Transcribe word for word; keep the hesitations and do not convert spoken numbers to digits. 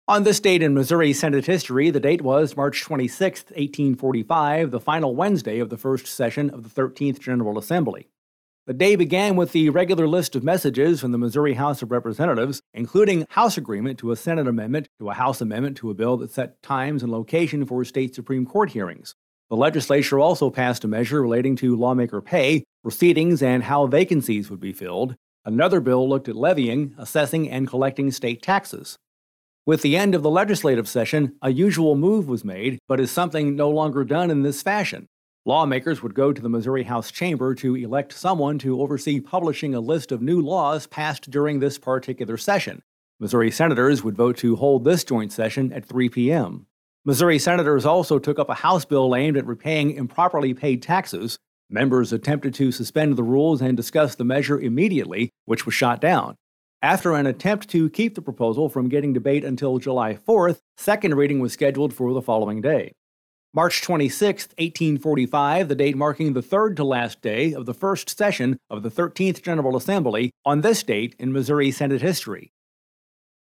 On this date in Missouri Senate history, the date was March twenty-sixth, eighteen forty-five, the final Wednesday of the first session of the thirteenth General Assembly. The day began with the regular list of messages from the Missouri House of Representatives, including House agreement to a Senate amendment to a House amendment to a bill that set times and location for state Supreme Court hearings. The legislature also passed a measure relating to lawmaker pay, proceedings, and how vacancies would be filled. Another bill looked at levying, assessing, and collecting state taxes. With the end of the legislative session, a usual move was made, but is something no longer done in this fashion. Lawmakers would go to the Missouri House chamber to elect someone to oversee publishing a list of new laws passed during this particular session. Missouri senators would vote to hold this joint session at three p.m. Missouri senators also took up a House bill aimed at repaying improperly paid taxes. Members attempted to suspend the rules and discuss the measure immediately, which was shot down. After an attempt to keep the proposal from getting debate until July fourth, second reading was scheduled for the following day. March twenty-sixth, eighteen forty-five, the date marking the third to last day of the first session of the thirteenth General Assembly, on this date in Missouri Senate history.